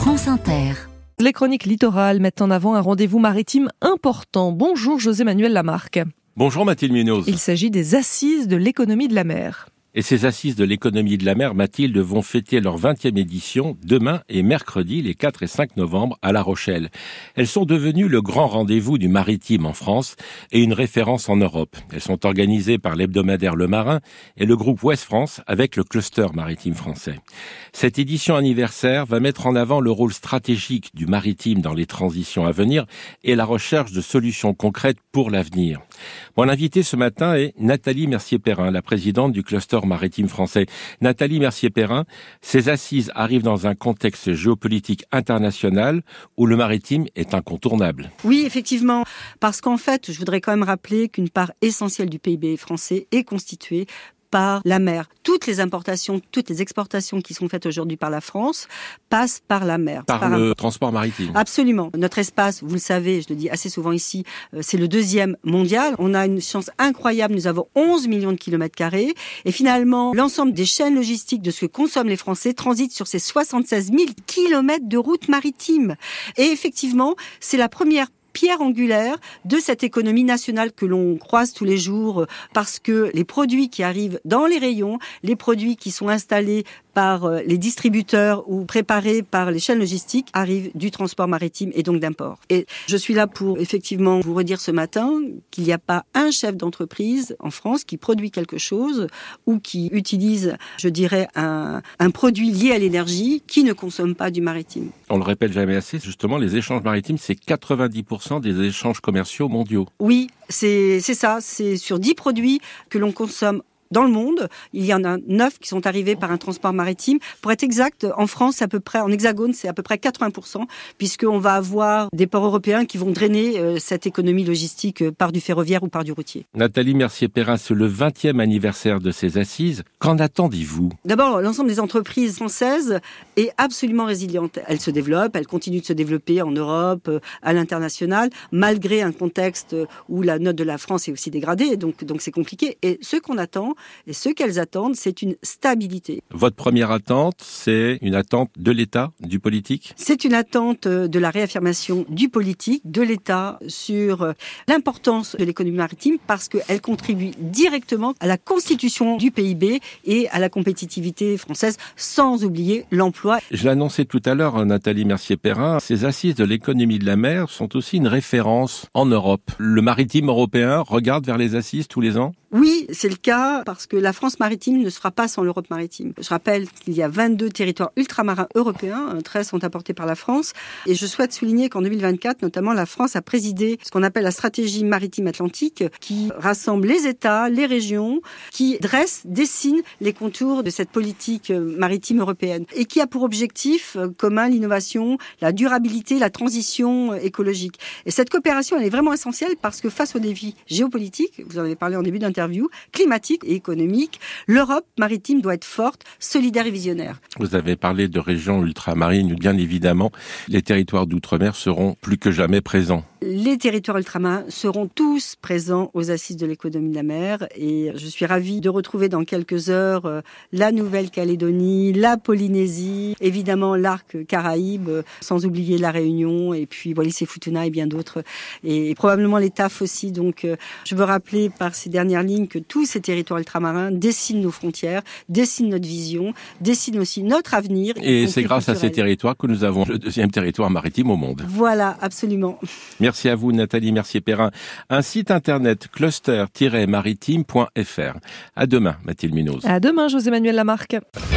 France Inter. Les chroniques littorales mettent en avant un rendez-vous maritime important. Bonjour José-Manuel Lamarque. Bonjour Mathilde Munoz. Il s'agit des Assises de l'économie de la mer. Et ces Assises de l'économie de la mer, Mathilde, vont fêter leur 20e édition demain et mercredi, les 4 et 5 novembre, à La Rochelle. Elles sont devenues le grand rendez-vous du maritime en France et une référence en Europe. Elles sont organisées par l'hebdomadaire Le Marin et le groupe Ouest France avec le cluster maritime français. Cette édition anniversaire va mettre en avant le rôle stratégique du maritime dans les transitions à venir et la recherche de solutions concrètes pour l'avenir. Mon invitée ce matin est Nathalie Mercier-Perrin, la présidente du cluster maritime français. Nathalie Mercier-Perrin, ces assises arrivent dans un contexte géopolitique international où le maritime est incontournable. Oui, effectivement, parce qu'en fait, je voudrais quand même rappeler qu'une part essentielle du PIB français est constituée par la mer. Toutes les importations, toutes les exportations qui sont faites aujourd'hui par la France passent par la mer. Par le transport maritime. Absolument. Notre espace, vous le savez, je le dis assez souvent ici, c'est le 2e mondial. On a une chance incroyable, nous avons 11 millions de kilomètres carrés. Et finalement, l'ensemble des chaînes logistiques de ce que consomment les Français transite sur ces 76 000 kilomètres de routes maritimes. Et effectivement, c'est la première pierre angulaire de cette économie nationale que l'on croise tous les jours, parce que les produits qui arrivent dans les rayons, les produits qui sont installés par les distributeurs ou préparés par les chaînes logistiques arrivent du transport maritime et donc d'import. Et je suis là pour effectivement vous redire ce matin qu'il n'y a pas un chef d'entreprise en France qui produit quelque chose ou qui utilise, je dirais, un produit lié à l'énergie qui ne consomme pas du maritime. On le répète jamais assez, justement, les échanges maritimes, c'est 90% des échanges commerciaux mondiaux. Oui, c'est ça. C'est sur 10 produits que l'on consomme dans le monde, il y en a 9 qui sont arrivés par un transport maritime. Pour être exact, en France, à peu près, en hexagone, c'est à peu près 80%, puisqu'on va avoir des ports européens qui vont drainer cette économie logistique par du ferroviaire ou par du routier. Nathalie Mercier-Perrin, c'est le 20e anniversaire de ces assises. Qu'en attendez-vous ? D'abord, l'ensemble des entreprises françaises est absolument résiliente. Elles se développent, elles continuent de se développer en Europe, à l'international, malgré un contexte où la note de la France est aussi dégradée, donc c'est compliqué. Et ce qu'on attend, et ce qu'elles attendent, c'est une stabilité. Votre première attente, c'est une attente de l'État, du politique ? C'est une attente de la réaffirmation du politique, de l'État, sur l'importance de l'économie maritime, parce qu'elle contribue directement à la constitution du PIB et à la compétitivité française, sans oublier l'emploi. Je l'annonçais tout à l'heure, Nathalie Mercier-Perrin, ces assises de l'économie de la mer sont aussi une référence en Europe. Le maritime européen regarde vers les assises tous les ans ? Oui, c'est le cas parce que la France maritime ne sera pas sans l'Europe maritime. Je rappelle qu'il y a 22 territoires ultramarins européens, 13 sont apportés par la France. Et je souhaite souligner qu'en 2024, notamment, la France a présidé ce qu'on appelle la stratégie maritime atlantique, qui rassemble les États, les régions, qui dessine les contours de cette politique maritime européenne et qui a pour objectif commun l'innovation, la durabilité, la transition écologique. Et cette coopération, elle est vraiment essentielle parce que face aux défis géopolitiques, vous en avez parlé en début d'interview, climatique et économique, l'Europe maritime doit être forte, solidaire et visionnaire. Vous avez parlé de régions ultramarines, bien évidemment, les territoires d'outre-mer seront plus que jamais présents. Les territoires ultramarins seront tous présents aux assises de l'économie de la mer et je suis ravie de retrouver dans quelques heures la Nouvelle-Calédonie, la Polynésie, évidemment l'arc Caraïbe, sans oublier la Réunion et puis Wallis et Futuna et bien d'autres et probablement les TAF aussi. Donc je veux rappeler par ces dernières lignes que tous ces territoires ultramarins dessinent nos frontières, dessinent notre vision, dessinent aussi notre avenir. Et c'est grâce à ces territoires que nous avons le 2e territoire maritime au monde. Voilà, absolument. Merci à vous, Nathalie Mercier-Perrin. Un site internet cluster-maritime.fr. À demain, Mathilde Munoz. À demain, José-Manuel Lamarque.